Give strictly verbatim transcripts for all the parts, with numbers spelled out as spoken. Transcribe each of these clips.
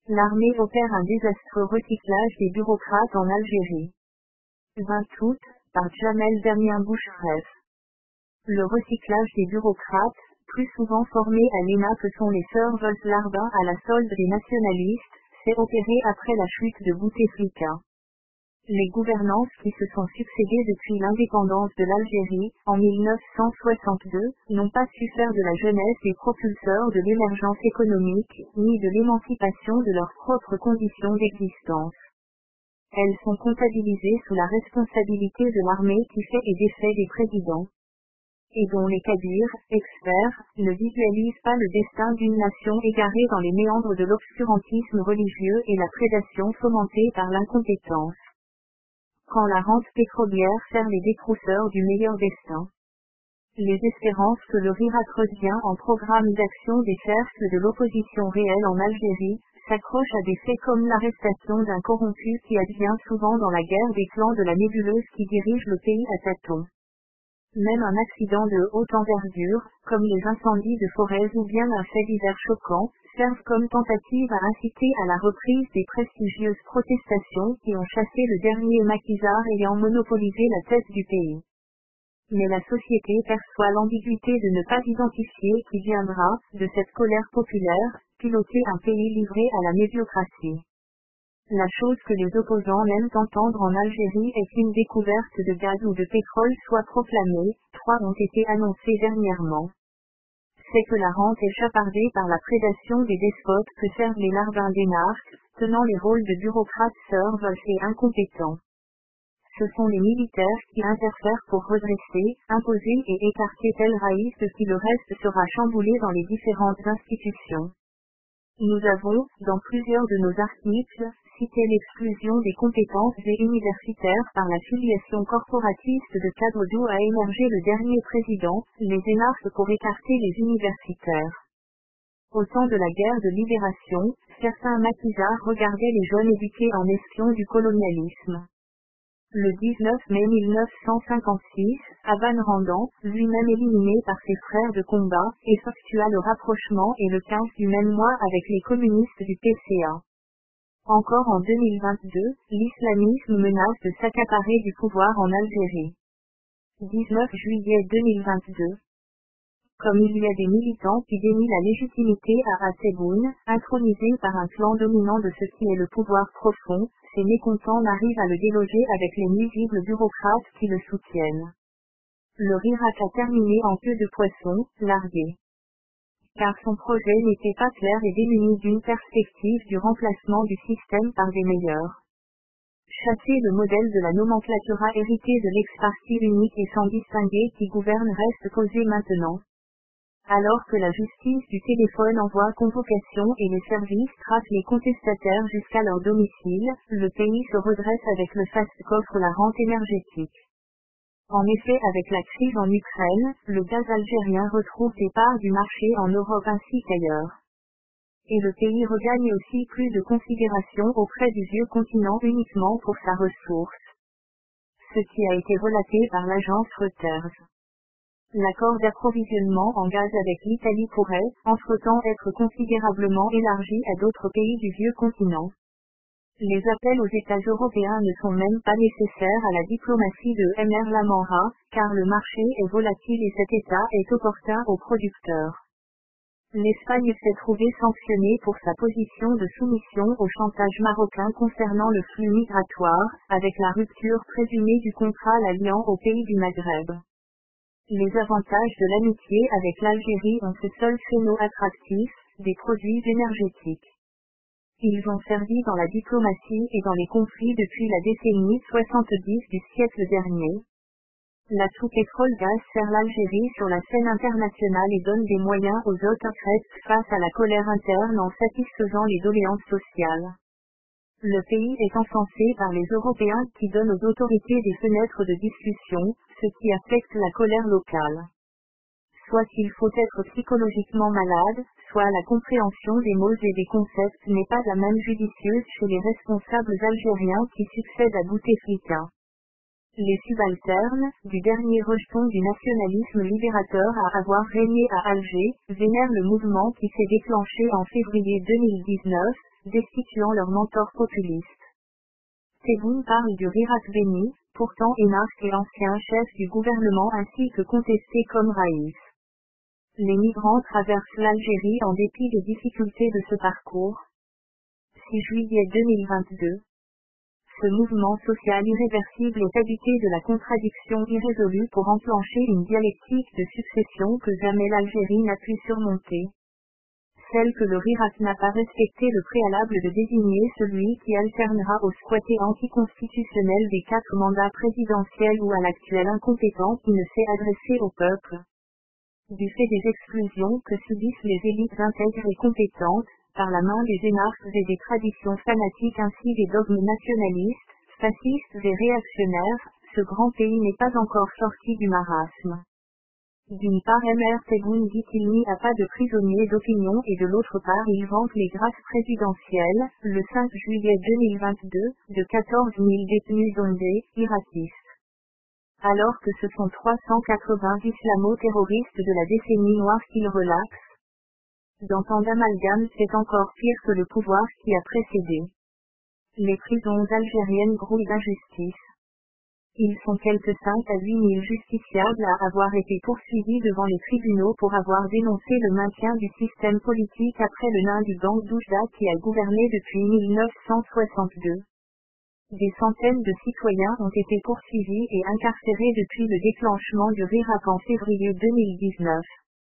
L'armée opère un désastreux recyclage des bureaucrates en Algérie. vingt août, par Jamel Damien Bouchref. Le recyclage des bureaucrates, plus souvent formés à l'E N A que sont les sœurs Volz-Larbin à la solde des nationalistes, s'est opéré après la chute de Bouteflika. Les gouvernances qui se sont succédées depuis l'indépendance de l'Algérie, en mille neuf cent soixante-deux, n'ont pas su faire de la jeunesse des propulseurs de l'émergence économique, ni de l'émancipation de leurs propres conditions d'existence. Elles sont comptabilisées sous la responsabilité de l'armée qui fait et défait des présidents, et dont les cadires, experts, ne visualisent pas le destin d'une nation égarée dans les méandres de l'obscurantisme religieux et la prédation fomentée par l'incompétence. Quand la rente pétrolière sert les détrousseurs du meilleur destin. Les espérances que le Rirak-Reusien en programme d'action des cercles de l'opposition réelle en Algérie, s'accrochent à des faits comme l'arrestation d'un corrompu qui advient souvent dans la guerre des clans de la nébuleuse qui dirige le pays à tâtons. Même un accident de haute envergure, comme les incendies de forêts ou bien un fait divers choquant, servent comme tentative à inciter à la reprise des prestigieuses protestations qui ont chassé le dernier maquisard ayant monopolisé la tête du pays. Mais la société perçoit l'ambiguïté de ne pas identifier qui viendra, de cette colère populaire, piloter un pays livré à la médiocratie. La chose que les opposants n'aiment entendre en Algérie est qu'une découverte de gaz ou de pétrole soit proclamée, trois ont été annoncées dernièrement. C'est que la rente est chapardée par la prédation des despotes que servent les larbins d'énarques, tenant les rôles de bureaucrates serves et incompétents. Ce sont les militaires qui interfèrent pour redresser, imposer et écarter tel raïs de qui le reste sera chamboulé dans les différentes institutions. Nous avons, dans plusieurs de nos articles, cité l'exclusion des compétences et universitaires par la filiation corporatiste de cadre d'où a émergé le dernier président, les énarques pour écarter les universitaires. Au temps de la guerre de libération, certains maquisards regardaient les jeunes éduqués en espions du colonialisme. Le dix-neuf mai mille neuf cent cinquante-six, Aban Randan, lui-même éliminé par ses frères de combat, effectua le rapprochement et le quinze du même mois avec les communistes du P C A. Encore en deux mille vingt-deux, l'islamisme menace de s'accaparer du pouvoir en Algérie. dix-neuf juillet deux mille vingt-deux. Comme il y a des militants qui dénient la légitimité à Tebboune, intronisé par un clan dominant de ce qui est le pouvoir profond, ces mécontents n'arrivent à le déloger avec les nuisibles bureaucrates qui le soutiennent. Le Rirak a terminé en queue de poisson, largué. Car son projet n'était pas clair et démuni d'une perspective du remplacement du système par des meilleurs. Chasser le modèle de la nomenclatura héritée de l'ex-parti unique et sans distinguer qui gouverne reste causé maintenant. Alors que la justice du téléphone envoie convocation et les services tracent les contestataires jusqu'à leur domicile, le pays se redresse avec le faste qu'offre la rente énergétique. En effet, avec la crise en Ukraine, le gaz algérien retrouve des parts du marché en Europe ainsi qu'ailleurs. Et le pays regagne aussi plus de considération auprès du vieux continent uniquement pour sa ressource. Ce qui a été relaté par l'agence Reuters. L'accord d'approvisionnement en gaz avec l'Italie pourrait, entre-temps, être considérablement élargi à d'autres pays du vieux continent. Les appels aux États européens ne sont même pas nécessaires à la diplomatie de M R Lamora, car le marché est volatile et cet État est opportun aux producteurs. L'Espagne s'est trouvée sanctionnée pour sa position de soumission au chantage marocain concernant le flux migratoire, avec la rupture présumée du contrat la liant aux pays du Maghreb. Les avantages de l'amitié avec l'Algérie ont ce seul créneau attractif, des produits énergétiques. Ils ont servi dans la diplomatie et dans les conflits depuis la décennie soixante-dix du siècle dernier. L'atout pétrole-gaz sert l'Algérie sur la scène internationale et donne des moyens aux autocrates face à la colère interne en satisfaisant les doléances sociales. Le pays est encensé par les Européens qui donnent aux autorités des fenêtres de discussion, ce qui affecte la colère locale. Soit qu'il faut être psychologiquement malade, soit la compréhension des mots et des concepts n'est pas la même judicieuse chez les responsables algériens qui succèdent à Bouteflika. Les subalternes, du dernier rejeton du nationalisme libérateur à avoir régné à Alger, vénèrent le mouvement qui s'est déclenché en février deux mille dix-neuf, destituant leur mentor populiste. Tebboune parle du Rirat béni, pourtant énarque et ancien chef du gouvernement ainsi que contesté comme Raïs. Les migrants traversent l'Algérie en dépit des difficultés de ce parcours. six juillet deux mille vingt-deux. Ce mouvement social irréversible est habité de la contradiction irrésolue pour enclencher une dialectique de succession que jamais l'Algérie n'a pu surmonter. Celle que le Rirat n'a pas respecté le préalable de désigner celui qui alternera au squatté anticonstitutionnel des quatre mandats présidentiels ou à l'actuel incompétent qui ne sait adresser au peuple. Du fait des exclusions que subissent les élites intègres et compétentes, par la main des énarques et des traditions fanatiques ainsi des dogmes nationalistes, fascistes et réactionnaires, ce grand pays n'est pas encore sorti du marasme. D'une part M R Tebboune dit qu'il n'y a pas de prisonniers d'opinion et de l'autre part il vante les grâces présidentielles, le cinq juillet deux mille vingt-deux, de quatorze mille détenus zondés, iratistes. Alors que ce sont trois cent quatre-vingts islamo-terroristes de la décennie noire qu'il relaxe. Dans tant d'amalgame c'est encore pire que le pouvoir qui a précédé. Les prisons algériennes grouillent d'injustice. Ils sont quelques cinq à huit mille justiciables à avoir été poursuivis devant les tribunaux pour avoir dénoncé le maintien du système politique après le nain du gang d'Oujda qui a gouverné depuis mille neuf cent soixante-deux. Des centaines de citoyens ont été poursuivis et incarcérés depuis le déclenchement du Rirat en février deux mille dix-neuf.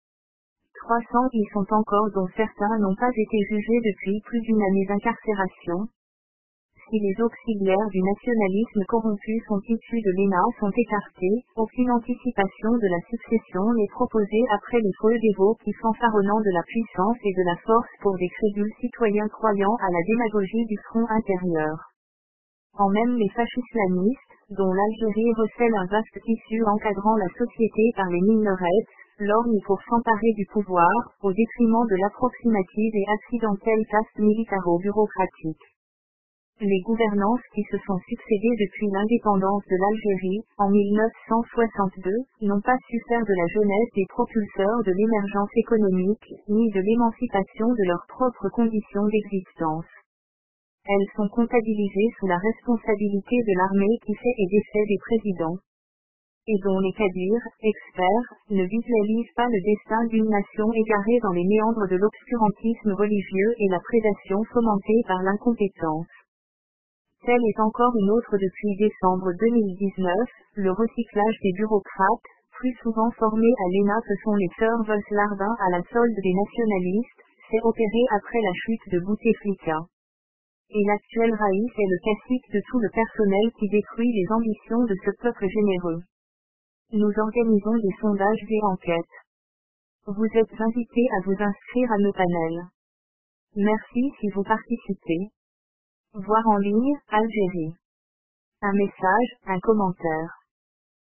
trois cents y sont encore dont certains n'ont pas été jugés depuis plus d'une année d'incarcération. Si les auxiliaires du nationalisme corrompu sont issus de l'E N A sont écartés, aucune anticipation de la succession n'est proposée après les faux dévots qui fanfaronnant de la puissance et de la force pour des crédules citoyens croyant à la démagogie du front intérieur. En même les fascislamistes, dont l'Algérie recèle un vaste tissu encadrant la société par les minerettes, lorgnent pour s'emparer du pouvoir, au détriment de l'approximative et accidentelle caste militaro-bureaucratique. Les gouvernances qui se sont succédées depuis l'indépendance de l'Algérie, en mille neuf cent soixante-deux, n'ont pas su faire de la jeunesse des propulseurs de l'émergence économique, ni de l'émancipation de leurs propres conditions d'existence. Elles sont comptabilisées sous la responsabilité de l'armée qui fait et défait des présidents. Et dont les cadires, experts, ne visualisent pas le destin d'une nation égarée dans les méandres de l'obscurantisme religieux et la prédation fomentée par l'incompétence. Telle est encore une autre depuis décembre deux mille dix-neuf, le recyclage des bureaucrates, plus souvent formés à l'E N A que sont les sœurs Volslardin à la solde des nationalistes, s'est opéré après la chute de Bouteflika. Et l'actuel Raïs est le cacique de tout le personnel qui détruit les ambitions de ce peuple généreux. Nous organisons des sondages et enquêtes. Vous êtes invités à vous inscrire à nos panels. Merci si vous participez. Voir en ligne, Algérie. Un message, un commentaire.